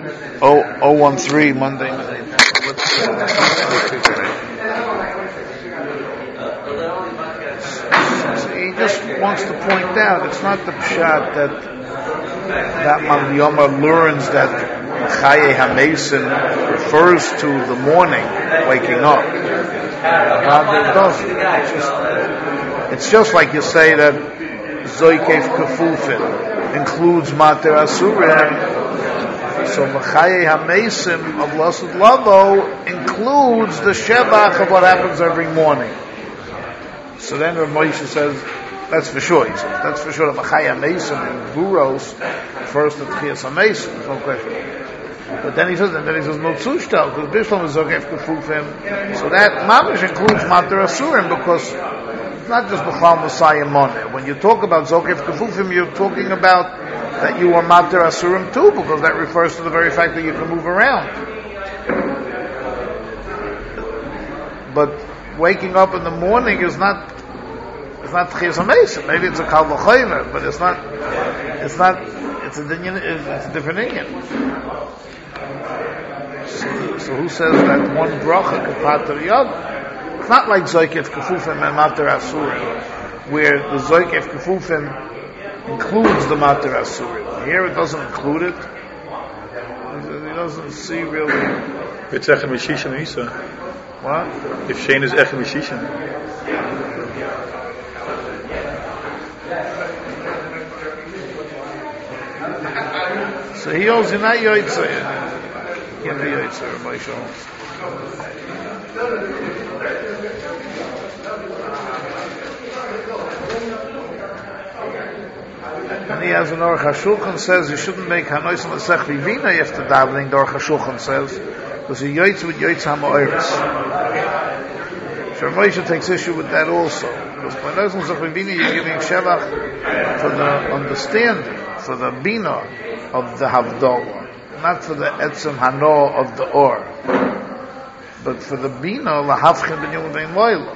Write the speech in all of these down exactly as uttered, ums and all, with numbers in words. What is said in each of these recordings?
oh oh one three Monday night. So he just wants to point out it's not the pshat that that Mam Yoma learns that Chaye HaMesim refers to the morning, waking up. Rather, it doesn't. It's just, it's just like you say that Zoykef Kefufin includes Mater Asurim. So Chaye HaMesim of Lasud Lavo includes the Shebach of what happens every morning. So then Rav Moshe says, that's for sure. He says, that's for sure. The Chaye HaMesim in Buros refers to Tchias HaMesim. There's no question. But then he says, and then he says, no tzushtal, because Bishlam is Zogef Kefufim. So that Mamish includes Mater Asurim, because it's not just B'chal Messiah Moneh. When you talk about Zogef Kefufim, you're talking about that you are Mater Asurim too, because that refers to the very fact that you can move around. But waking up in the morning is not, it's not Tchias HaMesim. Maybe it's a Kal V'chomer, but it's not, it's not, it's a, it's a different Inyan. So, so who says that one bracha could pater the other? It's not like Zoykef Kefufim and Mater Asurim, where the Zoykef Kefufim includes the Mater Asurim. Here it doesn't include it. He doesn't see really. It's Echem Mishishan Isa. What? If Shane is Echem Mishishan. So he holds in that Yotzei. Give the Yotzei, my show. And he has an Aruch HaShulchan says you shouldn't make Hanois and Masech Vivina after davening. The Aruch HaShulchan says because he Yotzei with Yotzei HaMa'oris. So Moshe takes issue with that also, because by Hanois and Masech Vivina you're giving Shevach for the understanding, for the Bina of the Havdalah. Not for the etzem hano of the or, but for the bina lahafchin ben yom ben loyla.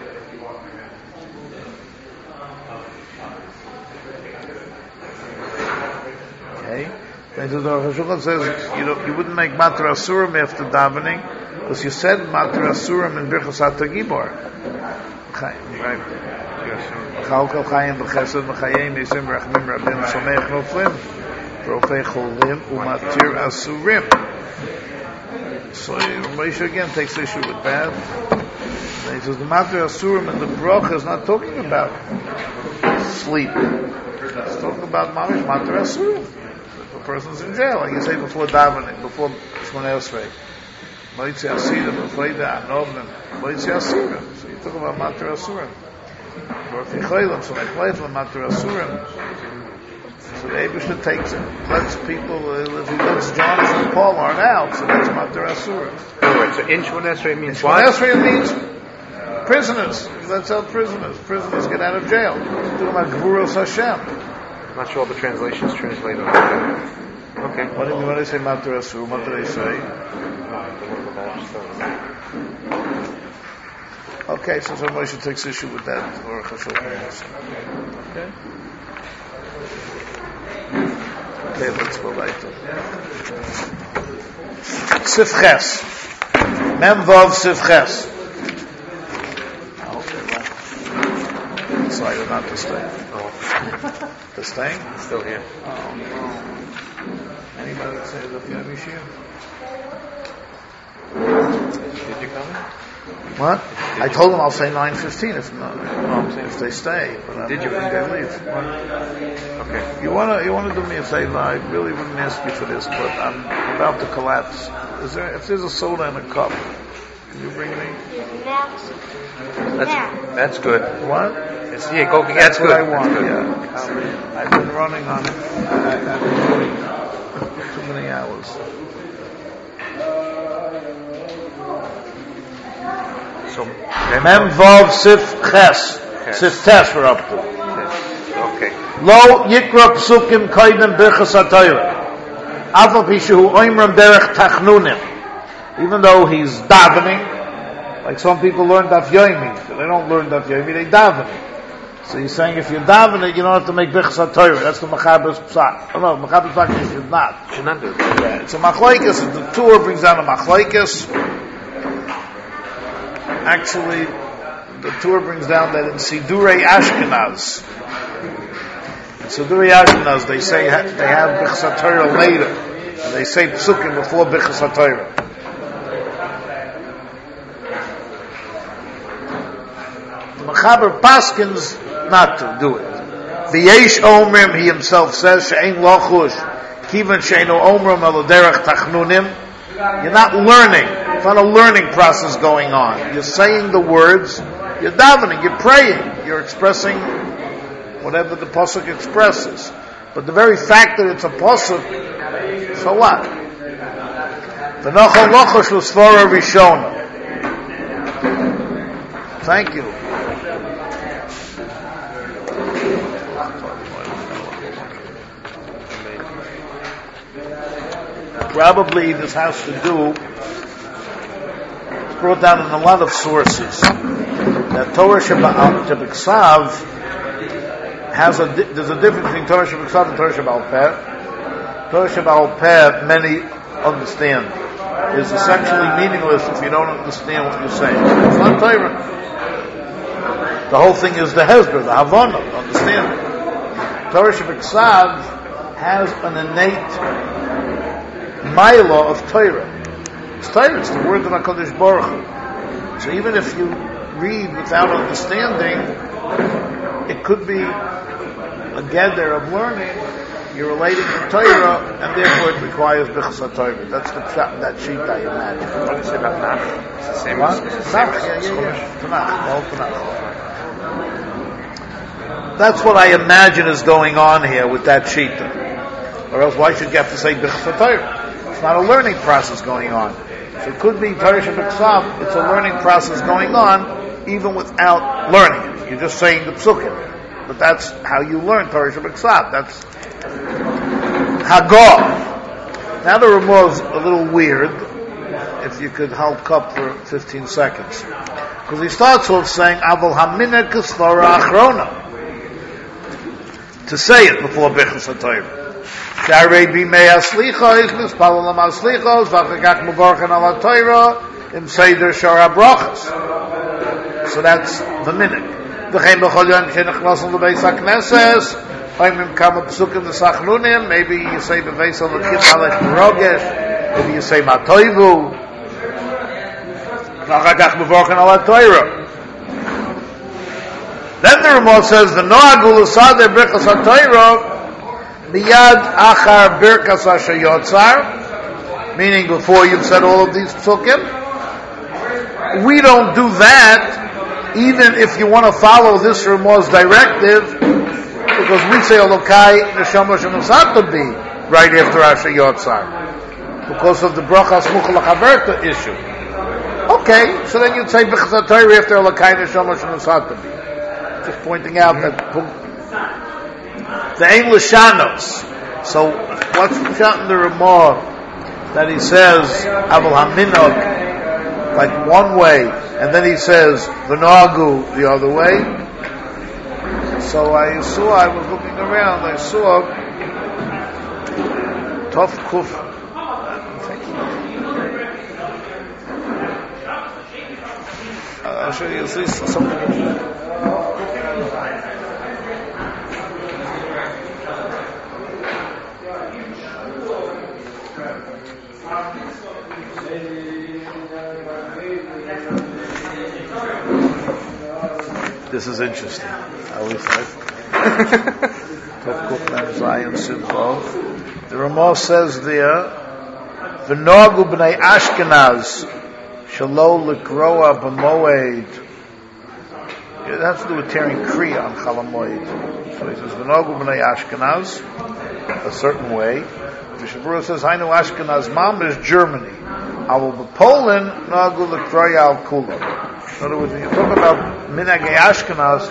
Okay, then the Aruch HaShulchan says you know you wouldn't make mater asurim after davening because you said mater asurim in birchas hatagibor. Okay, right? Chalkal chayim b'chesed b'chayim yisim b'rachmim rabim someich noflim. Profei cholim umatir asurim. So Moshe again takes issue with that. And he says the matir asurim and the bracha is not talking about sleep. It's talking about mamish matir asurim. If a person's in jail, like you say before davening, before Shmoneh Esrei, moitzi asirim, before the anovim, moitzi asirim. So you talk about matir asurim. Profei cholim, so like life on matir asurim. So the Eibusha takes it, lets people, uh, if he lets John and Paul aren't out, so that's Mater Asura. Alright, so in Shmoneh Esrei means what? Shmoneh Esrei means prisoners. He lets out prisoners. Prisoners get out of jail. Talking about Gvuros Hashem. I'm not sure all the translations translate on that. Okay. What do you when they say Mater Asura? What do they say? Okay, so somebody should take issue with that. Or okay. Okay, let's go later. Sifches. Memvav Sifches. Okay, well. Decided not to stay. Oh. To stay? Still here. Oh, no. Anybody say that you have issue? Did you come? What? I told them I'll say nine fifteen if not, if they stay. But Did you? If they leave. Okay. You wanna you wanna do me a favor? I really wouldn't ask you for this, but I'm about to collapse. Is there if there's a soda in a cup? Can you bring me? That's that's good. What? It's, yeah, go, that's, that's what good. I want. That's Yeah. Um, I've been running on it. I, I've been doing too many hours. So Mem Vav Sif Ches. Sif Tes we're up to. Okay. Lo Yikra Psukim Kaidem Birchas HaTorah. Afal Pishu Oimram Derech Tachnunim. Even though he's davening, like some people learn Daf Yomi, they don't learn Daf Yomi, they davening. So he's saying if you're davening, you don't have to make Bichas HaTorah. That's the Mechaber's Psak. Oh no, Mechaber's Psak you should not. Should not do it. Yeah, it's a Machlaikas. The Tur brings down a Machlaikas. Actually, the Tur brings down that in Sidurei Ashkenaz. In Sidurei Ashkenaz, they say they have Bichas HaTorah later. And they say Psukim before Bichas HaTorah. The Mechaber Paskins not to do it. V'yesh Omrim, he himself says, she'ein lochush, kivan she'einu Omrim elo derech tachnunim. You're not learning. It's not a learning process going on. You're saying the words, you're davening, you're praying, you're expressing whatever the pasuk expresses. But the very fact that it's a pasuk, so what? V'nochal lochush l'svara rishona. Thank you. Probably this has to do, it's brought down in a lot of sources, that Torah Sheba'al has a, there's a difference between Torah Sheba'al and Torah Sheba'al Peh. Torah Sheba'al Peh, many understand, is essentially meaningless if you don't understand what you're saying. It's not Torah. The whole thing is the Hezbollah, the Havana, understand it. Torah Sheba'al has an innate Maila of Torah. It's Torah, it's the word of HaKadosh Baruch Hu. So even if you read without understanding, it could be a gather of learning, you're relating to Torah, and therefore it requires Bichas HaTorah. That's the pshat, that sheet I imagine. What do you say about Tanakh? It's the same What? as the same Tanakh, as yeah, yeah, yeah. Tanakh, all Tanakh. That's what I imagine is going on here with that sheet. Or else why should you have to say Bichas HaTorah? It's not a learning process going on. So it could be Torah Sheba'al, it's a learning process going on, even without learning it. You're just saying the psukim. But that's how you learn Torah Sheba'al. That's Hagah. Now the Ramah is a little weird, if you could help up for fifteen seconds. Because he starts off saying, Aval Hamina Kisvara Achrona. To say it before Bichas HaTorah. Sharei bimei aslichos, mispalel am aslichos, v'achagach mevorchen al haTorah, im seder shara brachas. So that's the minute. V'chein b'chol yom shenechnasim lebeis hakneses, oimim kama psukim v'sachnunim, maybe you say b'veis al l'kid alech b'rogesh, maybe you say matoivu, v'achagach mevorchen al haTorah. Then the Ramah says, v'noagu l'sadeh brichas haTorah, Miyad achar birkas hashayotzar, meaning before you've said all of these psukim. We don't do that, even if you want to follow this Ramah's directive, because we say Elokai neshama shenosatabi right after hashayotzar, because of the brachas muchal hachaverta issue. Okay, so then you'd say Bichas HaTorah after Elokai neshama shenosatabi. Just pointing out that. The Ein L'Shanos. So, what's the shot in the Ramah that he says, Aval HaMinog, like one way, and then he says, V'noagu, the other way? So I saw, I was looking around, I saw Tov Kuf. I'll show you something. This is interesting. I always like the Ramah says there, V'noagu b'nei Ashkenaz shalo l'kroa b'moed. It has to do with tearing kriya on Chalamoid. So he says, V'noagu b'nei Ashkenaz, a certain way. The Shabura says, Hainu Ashkenaz Mam is Germany. I will be Poland, Nagu l'kroya al kula. In other words, when you talk about Minhagei Ashkenaz,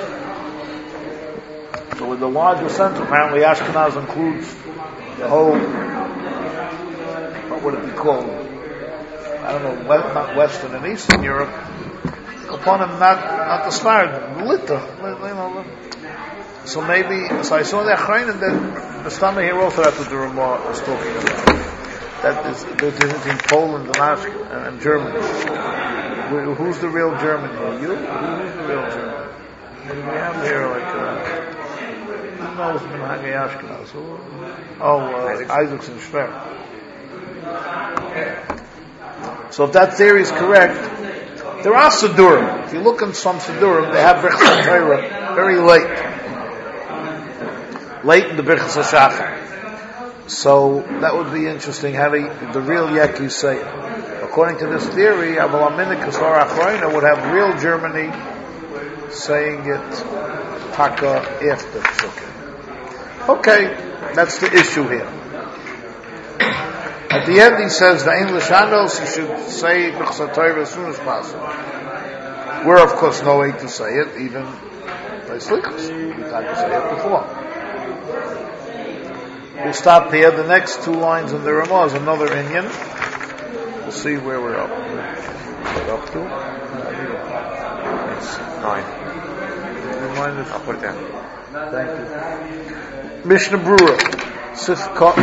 so with the larger sense, apparently Ashkenaz includes the whole, what would it be called? I don't know, west, not Western and Eastern Europe. Upon him, not not the Sfarad, Lita, you know, So maybe, so I saw the Achrayim that the stomach here also that's what the Ramah is talking about. That is, there's a difference between Poland and, Ash- and Germany. Wh- Who's the real German here? You? Who's the real German? What do we have here? Like, uh, who knows Menhage Ashkenaz? Who? Oh, uh, Isaacson Schwer. So if that theory is correct, there are Sidurim. If you look in some Sidurim, they have Birchas HaTorah very late. Late in the Birchas HaShachar. So that would be interesting how they, the real Yekis say it. According to this theory, Aval Aminik Kasar Achroina would have real Germany saying it Taka after Psukim. Okay, that's the issue here. At the end he says the English Shanos, you should say Birchas HaTorah as soon as possible. We're of course no way to say it, even by Slichas. We tried to say it before. We'll stop here. The next two lines in the Ramah is another Inyan. We'll see where we're up. We're up to? It's nine. Remind us. I'll put it down. Thank you. Mishnah Brura. Sif Cotton.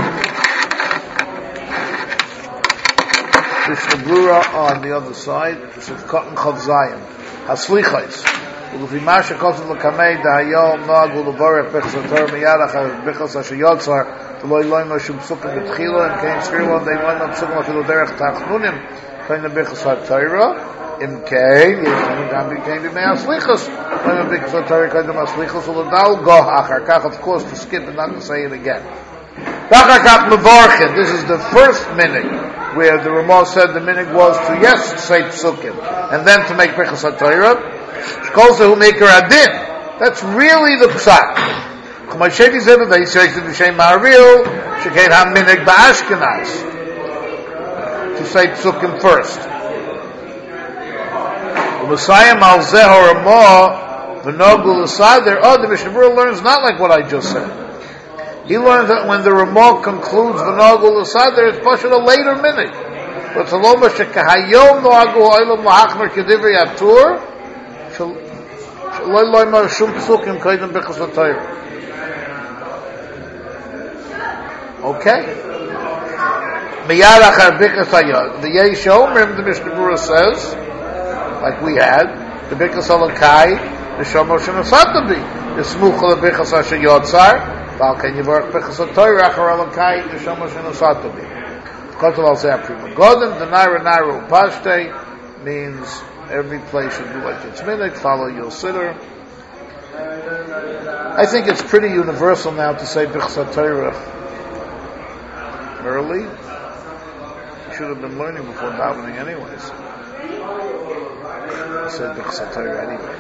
Mishnah Brura on the other side. Sif Cotton Chav Zayin. Haslichais. ולפי מה שכתוב לקמי דהיום נוהג ולברך ביחס התורה מיד אחר ביחס אשר יוצר ולא ילוים לו שום פסוקים בתחילה אם כן סביר לו די ילוים לו פסוקים אפילו דרך תחנונים כאן ביחס התורה אם כן יש לנו גם כן בימי הסליחס ילוים ביחס התורה כאן הסליחס ולדל גו אחר כך of course to skip and not to say it again ואחר כך מברכת. This is the first minute where the Ramah said the minute was to yes say psukim and then to make bichas HaTorah. Calls the who make her adin. That's really the psak. Chumashedi said that he says to the Shem Ma'aril, Shekhet HaMinig Ba'ashkenaz. To say psukim first. The Messiah Malzeh Ramah, the Nogul aside there, oh, the Mishnah Brura learns not like what I just said. He learns that when the Ramah concludes the Nogul aside there, it's pushed a later minute. But Saloma Shekahayom Noagu Oilam Lahachmer Kedivri Atur, Okay. The Yeshomrim, the Mishnah Brura says, like we had, the Bikas Alakai, the Shomo Shenasatabi, the Smuchal Bikas Asher Yotzar, Balkan Yivark Bikas Atoy, Rachar Alakai, the Shomo Shenasatabi. Because of Al-Zeh Prima Godin, the Naira Naira Upashte means every place should do like its minute, follow your sitter. I think it's pretty universal now to say Bichas HaTorah early. You should have been learning before davening anyways. I said Bichas HaTorah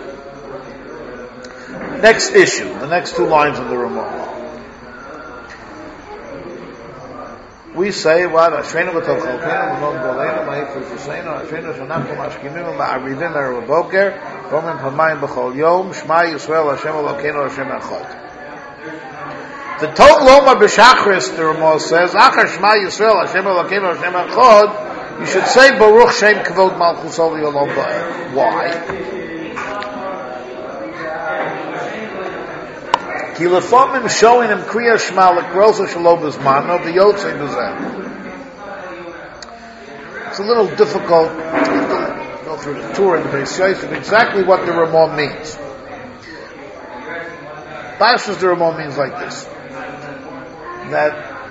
anyway. Next issue, the next two lines of the Ramah. We say what Ashreinu v'Tolchalkeinu v'Non Goleinu Ma'ifur Yisrainu Ashreinu Shanakum Ashkimim Ma'arivin Aravaboker V'Omim Pamayim B'Chol Yom Shema Yisrael Hashem Elokeinu Hashem Echad. The Tot Loma B'Shachris, the Ramah says, Achar Shema Yisrael Hashem Elokeinu Hashem Echad, you should say Baruch Shem Kavod Malchus Oli Olam Ba'er. Why? Ki lefamim showing him kriya shema lekrosa shelo b'zmano b'yotzei b'zeh. It's a little difficult to go through the tour in the Beis Yosef exactly what the Ramah means. Pashas the Ramah means like this: that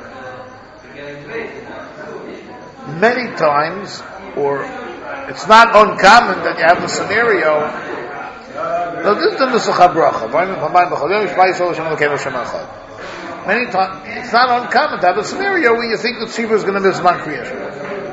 many times, or it's not uncommon that you have a scenario. Now this is the Nusach HaBracha. Many times, it's not uncommon to have a scenario where you think that Tzibur is going to miss Zman Kriya Shema.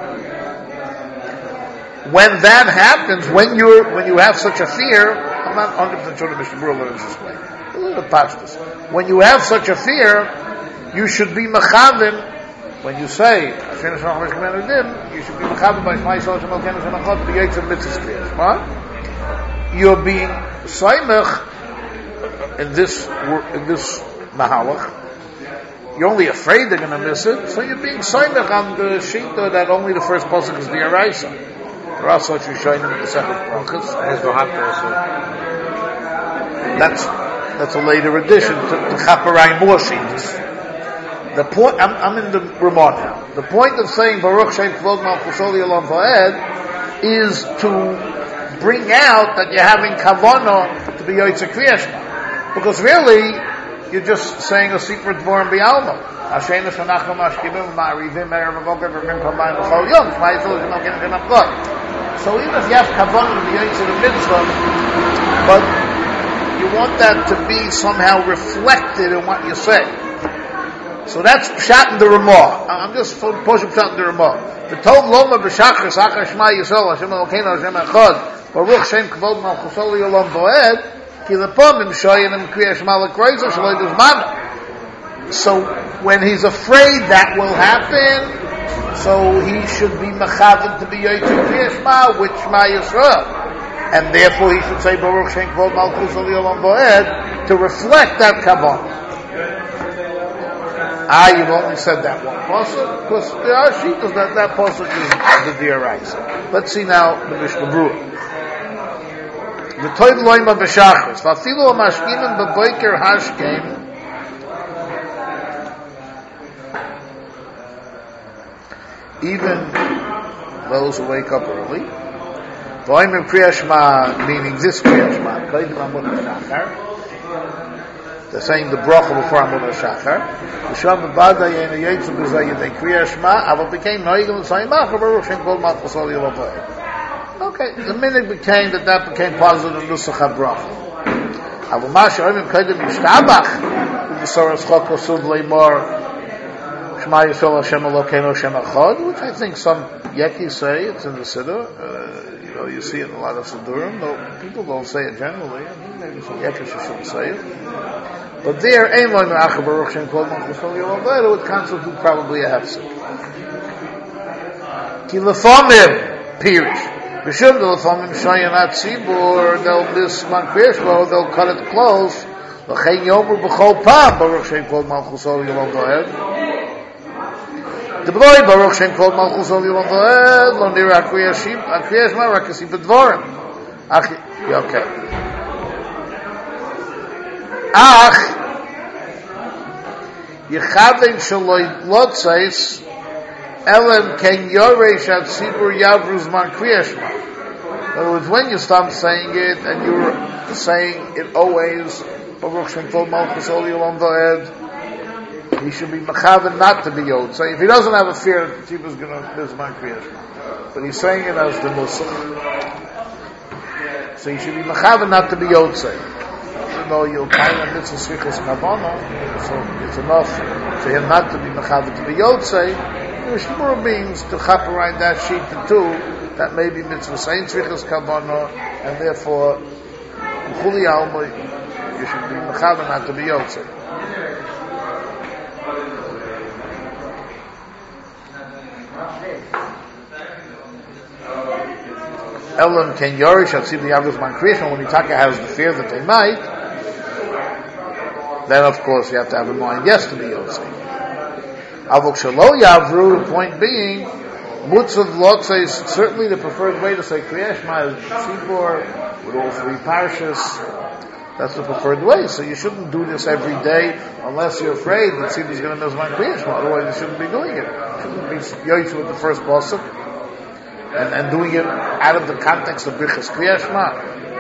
When that happens, when you when you have such a fear, I'm not one hundred percent sure the Mishnah Brura learns this way. A little pashtus. When you have such a fear, you should be mechavim. When you say you should be mechavim by Shema Yisrael Shem Elokeinu Shem Echad b'Yetzer Mitzvah Kriya Shema. You're being saimach in this in this mahalach. You're only afraid they're going to miss it, so you're being saimach on the shita that only the first pasuk is the Araisa. There are such Rishonim in the second brachas. There's no hafta also. That's That's a later addition to, to Chaparai more sheets. The point, I'm, I'm in the Ramah now. The point of saying Baruch Shem Kvod Malchus Olam Va'ed is to bring out that you're having kavanah to be Yotzei Kriyas Shema. Because really, you're just saying a secret dvorim b'alma. Hashem Shanachim Ashkibim Ma'arivim Erev Avoker V'Rim Kamayim B'Chol Yom Shema Yisrael Yisrael Yisrael Yisrael Yisrael. So even if you have kavanah to be Yotzei the mitzvah, but you want that to be somehow reflected in what you say. So that's pshat in the Ramah. I'm just pushing pshat in the Ramah. The Tov Loma b'Shachar Sachar Shema Yisrael Hashem Elokeinu Hashem Echad Baruch Shem Kvod Malchus Olam Va'ed Ki Lepom Im Shoyin Im Kriyas Shema L'Kroiza Shaloi Duzmana. So when he's afraid that will happen, so he should be mechaven to be Yotzei Kriyas Shema with Shema Yisrael, and therefore he should say Baruch Shem Kvod Malchus Olam Va'ed to reflect that kavanah. Ah, you've only said that one pasuk, because there are shittas that that pasuk is the diaraisa. Let's see now the Mishnah Berurah. The Toid Loima b'Shachris, v'afilu ha'mashkimin b'boiker hashkem, even those who wake up early, v'oimim Kriyas Shema, meaning this Kriyas Shema, Kodim Amud Shachar. They're saying the bracha before Amun HaShachar. V'sham b'bada ye'ena yetzu b'zay yedei Kriyas Shema, aval became noigim l'sayim machar Baruch Shem Kvod Malchus Olam Va'ed. Okay, the minute became that that became positive nusach habracha. Aval ma she'oimim kedem yishtabach v'soras chok kosuv le'mor Shema Yisrael Hashem Elokeinu Hashem Echad, which I think some yekis say, it's in the Siddur. Uh, you know, you see it in a lot of Siddurim, though people don't say it generally. I mean, maybe some yekis shouldn't say it. But there, Ein Lo Me'acher Baruch Shem Kvod Malchus Olam Va'ed would constitute probably a hefsek. Ki Lefamim Pirish. B'shum the Lefamim Shoyin At Tzibur, they'll miss Man Kriyas Shema, they'll cut it close. L'chein Yomer B'chol Pam Baruch Shem Kvod Malchus Olam Va'ed. The boy Baruch Shem Kvod Malchus Olam Va'ed Lo Nira Kriyas Shema Rak Yasib B'dvorim. Ach, okay. Ach, Yechaven Shaloi Lotzais Elem Ken Yoresh At Sibur Yavruz Man Kriyas Shema. In other words, when you stop saying it and you're saying it always, Baruch Shem Kvod Malchus Olam Va'ed, he should be mechaven not to be Yod. So if he doesn't have a fear that the Tzibur is going to miss Man Kriyas Shema, but he's saying it as the Nusach, so he should be mechaven not to be Yod. Even though you'll find a mitzvah svichas kavanah, so it's enough for him not to be mechaven to be Yotzei. Mishmur means to chaparine that sheet to two, that maybe mitzvah sayin svichas kavanah, and therefore, chuli alma, you should be mechaven not to be Yotzei. Elam Ken Yorish At Sibur Yavruz Man Kriyas Shema, when Itaka has the fear that they might, then of course you have to have in mind, yes, to be Yotzei. Avok Shalo Yavru, the point being, Mutzav Lotzei is certainly the preferred way to say Kriyas Shema is Tzibur, with all three parshas. That's the preferred way. So you shouldn't do this every day unless you're afraid that Tzibur is going to miss Man Kriyas Shema. Otherwise you shouldn't be doing it. You shouldn't be Yotzei with the first pasuk and, and doing it out of the context of Birchas Kriyas Shema.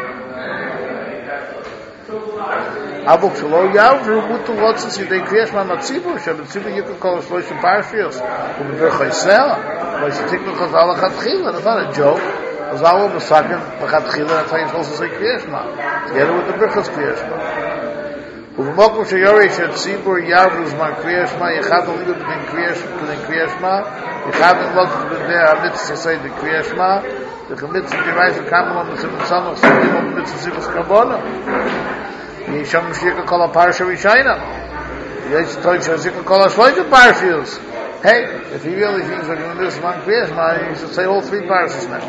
Avok Shalo Yavru Mutu Lotzis Yidei Kriyas Shema Matzibur Shem Tzibur you can call it Shloshim Parshios Uvim Berchaisel Vayisitiknu Chazal Achatchila. That's not a joke. Chazal will be second Achatchila. That's how you're supposed to say Kriyas Shema together with the Birchas Kriyas Shema. Uvumokum Sheyorish At Tzibur Yavru Zman Kriyas Shema Yechad Oliga B'din Kriyas Shema Yechad in Lotzis B'din HaMitzvah to say the Kriyas Shema the Mitzvah Dirais Kamelon Mitzvah Samach Sivim Mitzvah Sivas Kabona Yisham Shika Kol HaParsha Rishayna Yesh Toich Shika Kol HaShloisha Parshas. Hey, if he really thinks we're going to do this Man Kriyas Shema, he should say all three parshas now.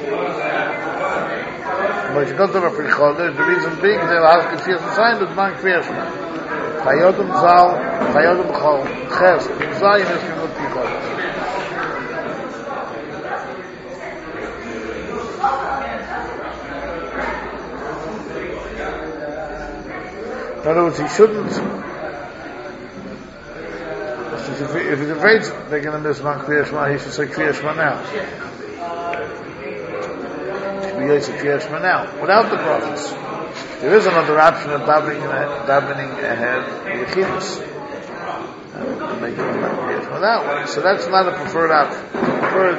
But you got to have a Prichodesh, the reason being they'll ask if he has a sign that Man Kriyas Shema. Chayodem Zal, Chayodem Chol, Ches, Zayin is from the Prichodesh. In other words, he shouldn't. If, he, if he's afraid they're going to miss one Kriya Shema, he should say Kriya Shema now. He should be Yosef Kriya Shema now, without the brachas. There is another option of davening, davening ahead with Yechidus. And making Kriya Shema that way. So that's not a preferred option. Preferred,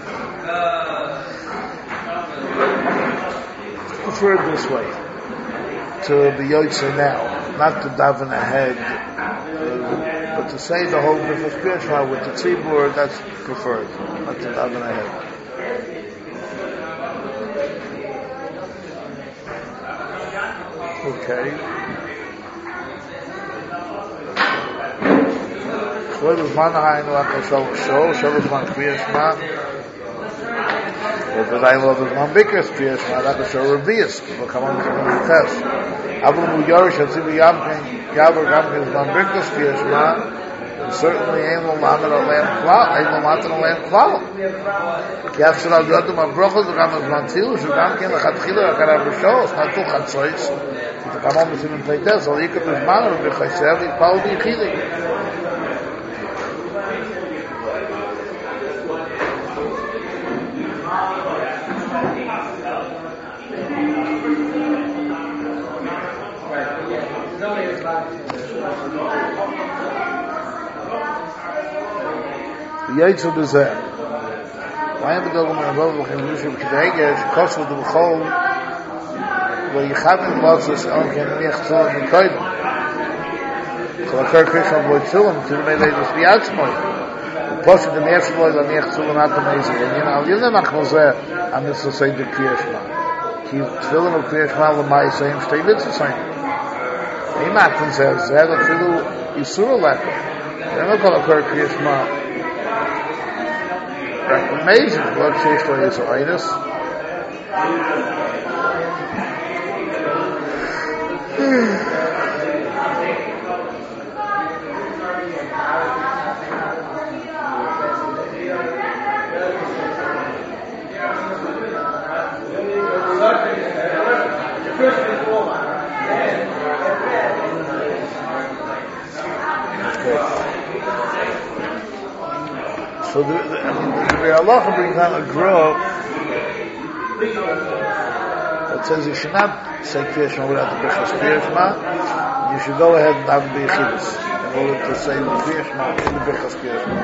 uh, preferred this way. To be Yotze now. Not to daven ahead. Uh, But to say the whole B'chas Kriya Shema with the tzibur, that's preferred. Not to daven ahead. Okay. Shloim Zman Hainu Akashol Shol, Shol Zman Kriya Shema. Or the Dain Lov Zman B'chas Kriya Shema, Akashol Revius. We'll come on to the Ches. Abu Muyarish Hatzivu Yamkin, Yavur Gamkin Zman B'chas Kriya Shema. Certainly ain't no matter of land cloud, ain't no matter of land cloud. Yafshel al yodum abrochos, v'gam az mantil, v'gam ken l'chatchila, v'garav rishos, not two chatzois, to come on with him in pleites, al yikot v'zman, v'chaysev, v'pal v'yichili. Yitzu b'zeh. Vayim b'dogum v'rabov v'chim v'yushu b'kideigesh, kosvu d'v'chol, v'yichavim v'lotzes on ken miach tzulam v'koidim. Cholakar Krishna v'loy tzulam, t'numei leidus v'yatzmoy. V'poshu d'miach v'loy l'miach tzulam atamezi. And you know, you know, machmozeh, I'm just to say the Kriya Shema. Ki tzulam of Kriya Shema l'mai sayim shtei mitzvah sayim. Imachman says, zeh l'filu yisur l'echo. Then we'll call a Kriya Shema. Amazing. What changed for his itis? So the, the, the, the Allah brings down a grove that says you should not say Kriya Shema without the B'chas Kriya Shema. You should go ahead and daven b'yechidus in order to say the Kriya Shema in the B'chas Kriya Shema.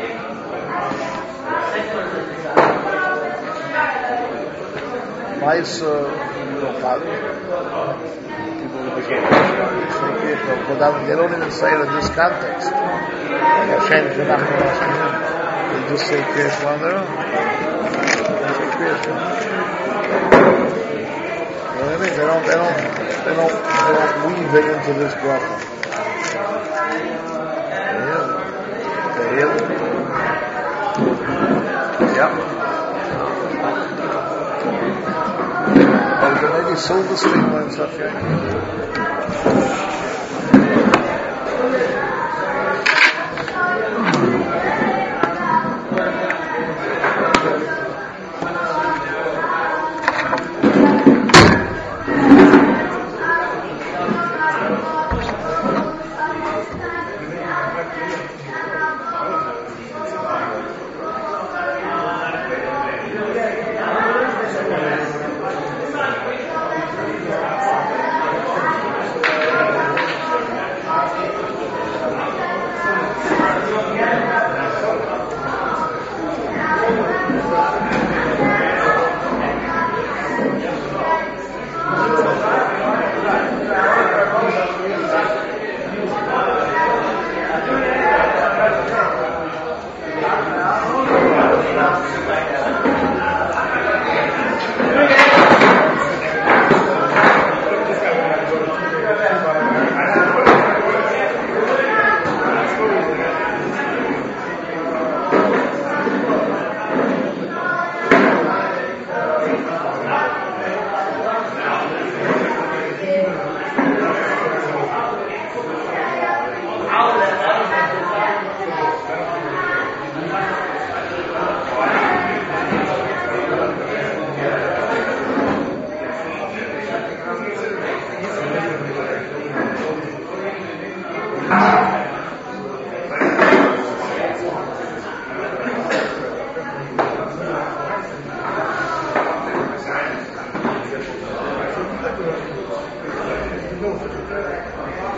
Mais, uh, you don't follow. People will say Kriya Shema, but they don't even say it in this context. Like Hashem Shenach They just say Kriya Shema on their own. They say Kriya Shema. You know what I mean? They don't, they don't, they don't, they don't weave it into this bracha. They hear it. They hear it. Yeah. But there may be silver stigma and stuff here.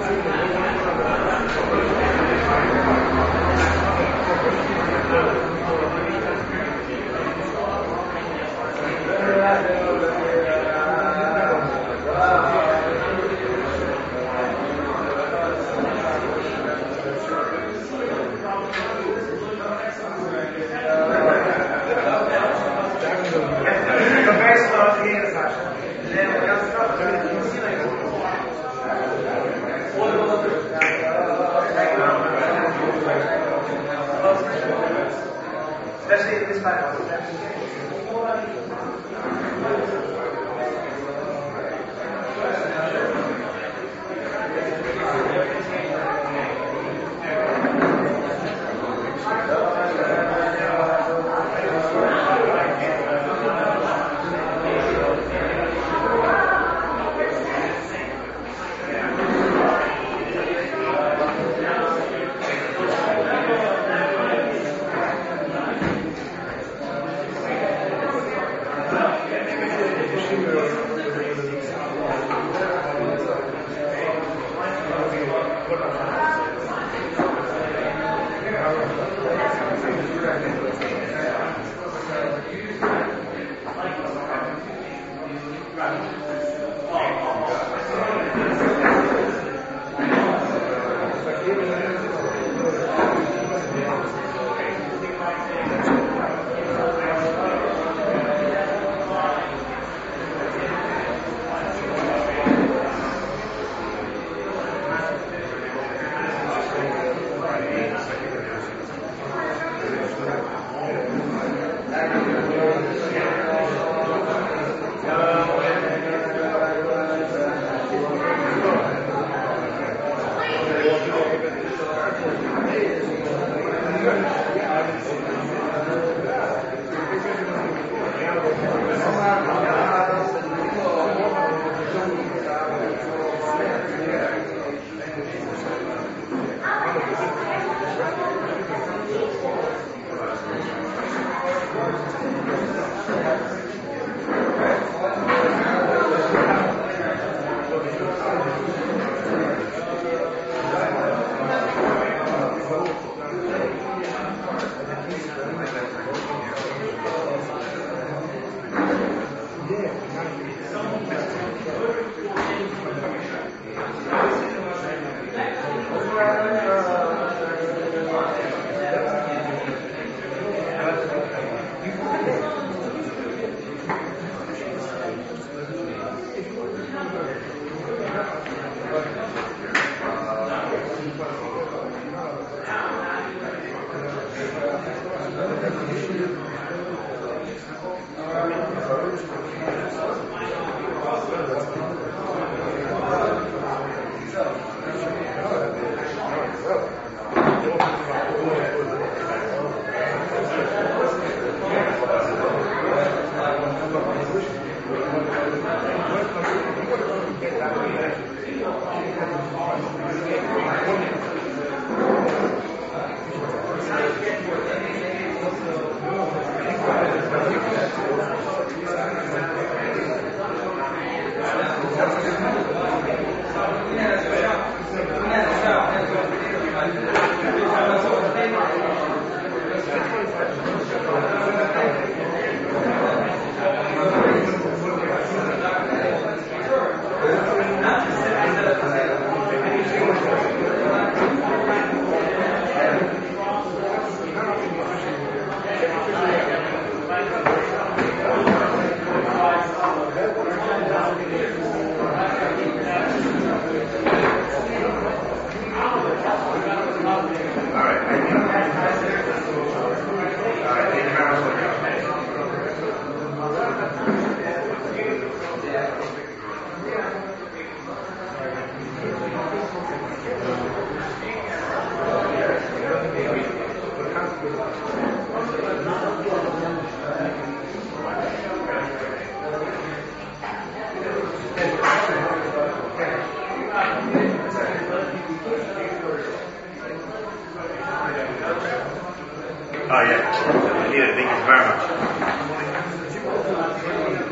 Oh yeah, I need it. Thank you very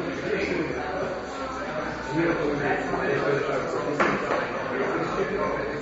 much.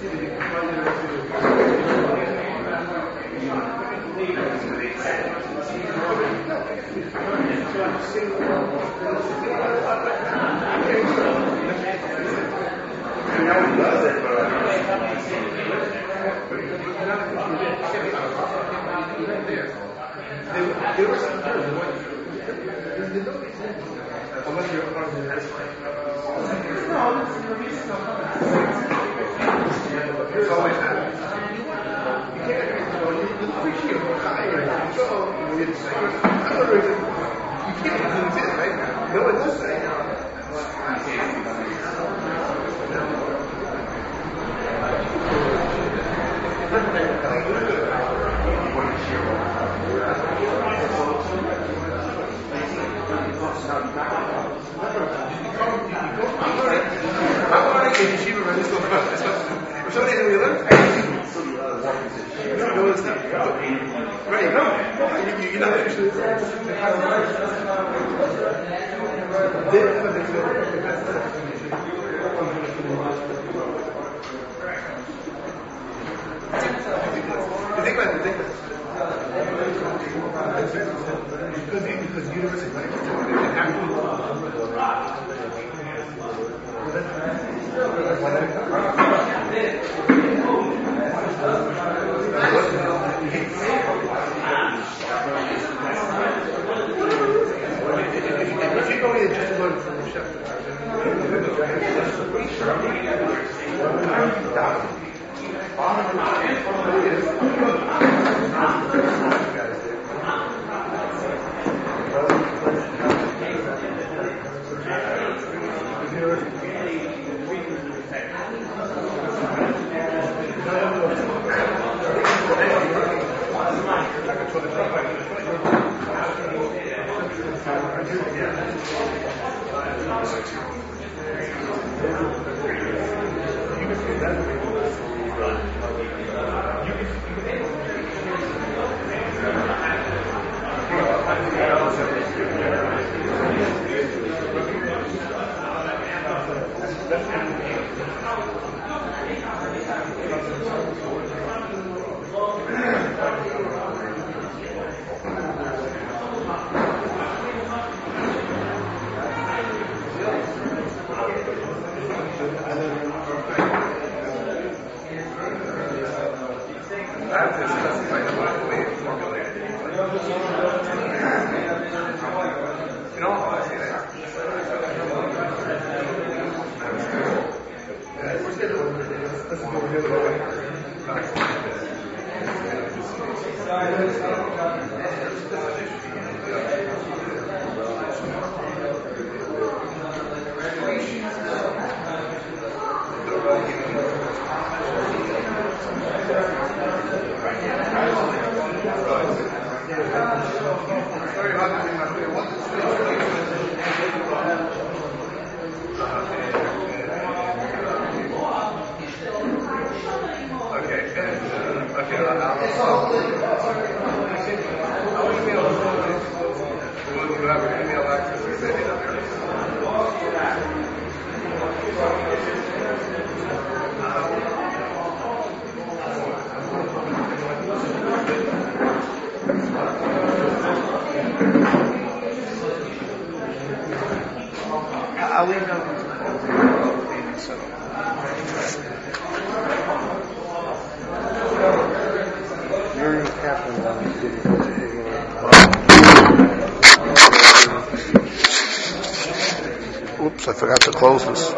Oops, I forgot to close this.